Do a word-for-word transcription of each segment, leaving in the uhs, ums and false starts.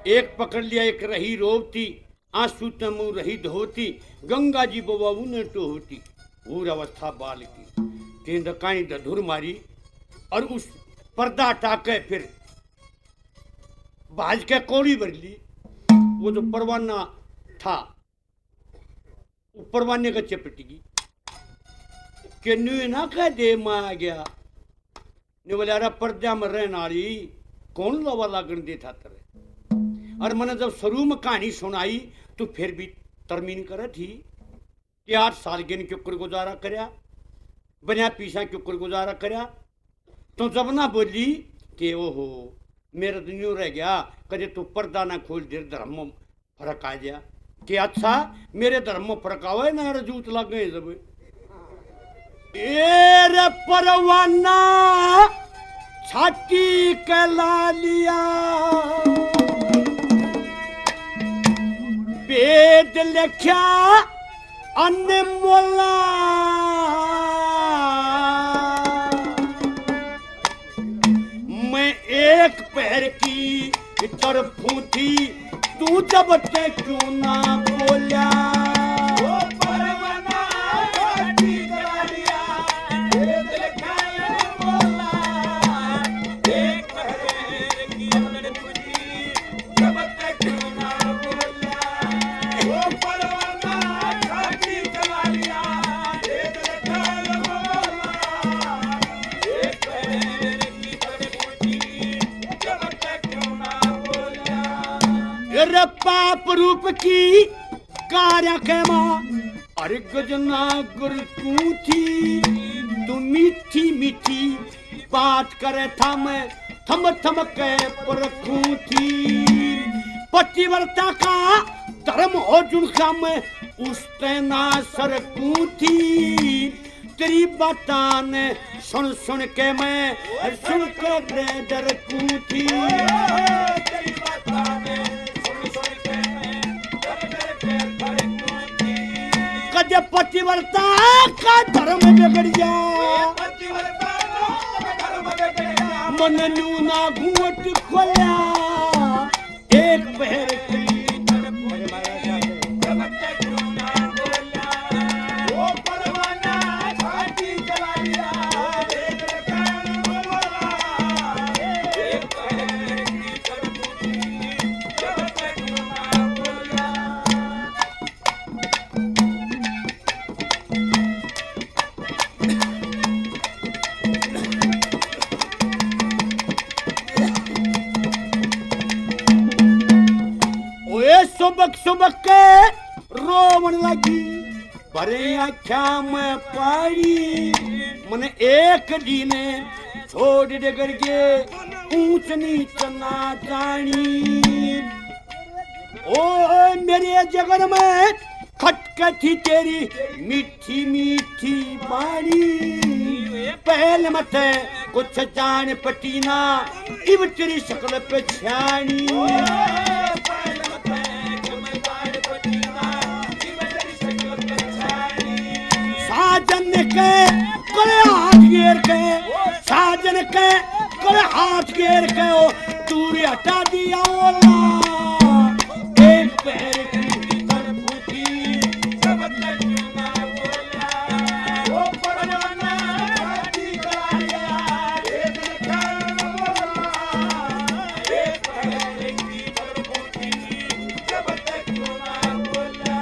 एक पकड़ लिया एक रही रोवती, आंसू तमु रही धोती, गंगा जी बबाऊ ने टोहती। पूर अवस्था बाल की तेंद काई धुर मारी और उस पर्दा हटा के फिर भाज के कौड़ी भर ली। वो जो परवाना था वो परवाने का चपट गई कि न्यू ना कह दे मां आ गया ने बोले अरे पर्दा में रहने वाली कौन लवा लागन दे था तेरे। और मैंने जब शुरू में कहानी सुनाई तो फिर भी तरमीन करे थी कि आठ साल के के ऊपर गुजारा करया बनिया पीछा के ऊपर गुजारा करया। तो जब ना बोली कि ओहो मेरा तो न्यू रह गया कदे तू पर्दा ना खोल दे धर्म में फर्क आ गया कि अच्छा मेरे धर्म में फर्क आवे ना रजूत लग गए जब ए परवाना छाती कला लिया वेद लिखा अनमोला मैं एक पैर की तरफू थी तू जब ते क्यों ना बोला। पाप रूप की कार्य के मां अरे गजना गुरकू थी तू मीठी मीठी बात करे था मैं थम थम के परखू थी। पतिव्रता का धर्म हो जुनका मैं उस तेना सरकू थी। तेरी बातान सुन सुन के मैं सुन कर डरकू थी। कदे पतिव्रता का धर्म बिगड़ जा मन नू ना घूंघट खोला एक पहर की सुबक सुबक के रोवन लगी भरे आख्या में पारी मन एक दी ने छोड़ दे करके ऊंच नीच ना जानी। ओ मेरे जगन में खटक थी तेरी मीठी मीठी बारी पहल मत कुछ जान पटीना इव तेरी शक्ल पे छानी। साजन के करे हाथ घेर के साजन के करे हाथ घेर के ओ दूरी हटा दिया ओला एक पैर की तरफ की सब तक ना बोला ओ परवाना छाती कला लिया एक एक पैर की तरफ की सब तक ना बोला।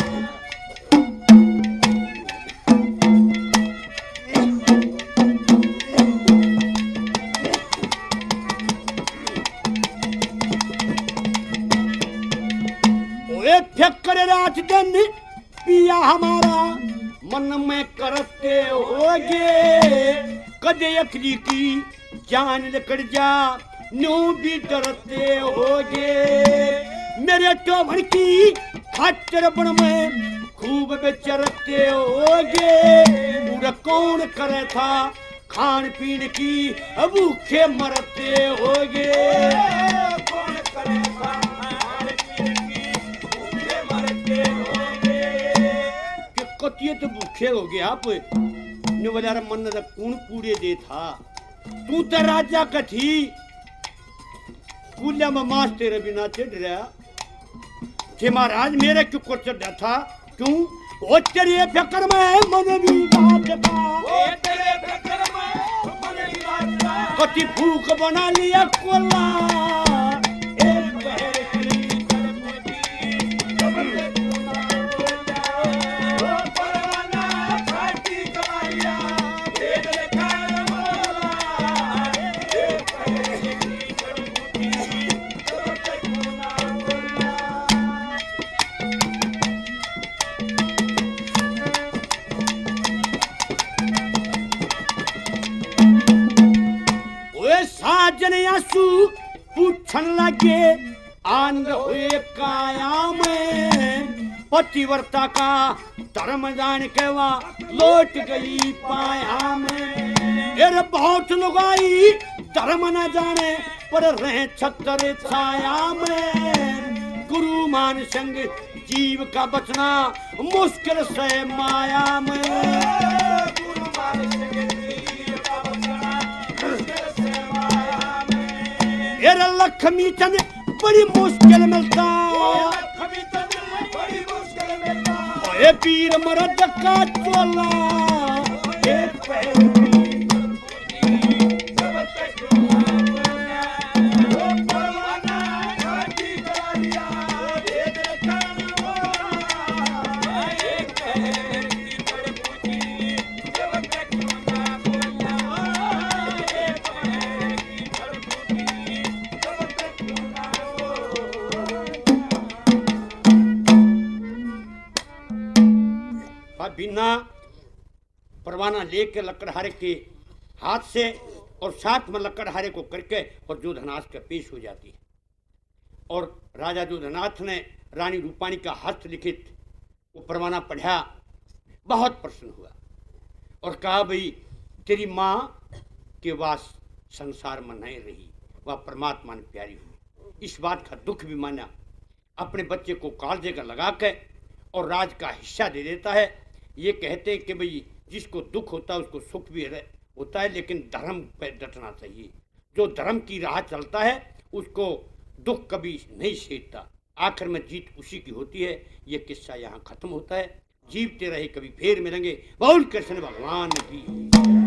फेकर रात दिन पिया हमारा मन में करते होगे कदे अखली की जान लकड़ जा न्यू भी डरते होगे। मेरे टोभर की खातर बन में खूब बेचरते होगे। पूरा कौन करे था खान पीन की भूखे मरते होगे। कौन करे था कतिये तो भूखे हो गए आप ने बोला मन कौन कूड़े दे था तू तो राजा का थी स्कूल में मास्टर बिना चढ़ रहा थे महाराज मेरे क्यों को चढ़ा था क्यों ओ तेरे फिक्र में मन भी बात था ओ तेरे फिक्र में मन भी बात था कति भूख बना लिया कोला एक बहर की सरपटी ओ परवाना छाती कमाया भेद लेकर मोला एक बहर की सरपटी साजन आंसू पूछन लगे आंध हुए काया में पतिव्रता का धर्म जान के वहाँ लौट गई पाया में अरे बहुत लुगाई धर्म न जाने पर रहे छत्र छाया में गुरु मान संग जीव का बचना मुश्किल से माया में गुरु मान संग जीव का बचना मुश्किल से माया में एरा लक्ष्मी चंद बड़ी मुश्किल मिलता लक्ष्मी चंद बड़ी मुश्किल मिलता ओए पीर मरद का चोला एक पैर बिना परवाना लेके लकड़हारे के हाथ से और साथ में लकड़हारे को करके और जोधनाथ के पेश हो जाती है और राजा जोधनाथ ने रानी रूपाणी का हस्तलिखित वो परवाना पढ़ा बहुत प्रसन्न हुआ और कहा भाई तेरी माँ के वास संसार में नहीं रही वह परमात्मा ने प्यारी हुई इस बात का दुख भी माना अपने बच्चे को कालजे का लगा के और राज का हिस्सा दे देता है ये कहते हैं कि भाई जिसको दुख होता है उसको सुख भी होता है लेकिन धर्म पे डटना चाहिए जो धर्म की राह चलता है उसको दुख कभी नहीं सेकता आखिर में जीत उसी की होती है ये किस्सा यहाँ खत्म होता है जीवते रहे कभी फिर मिलेंगे बोल कृष्ण भगवान की।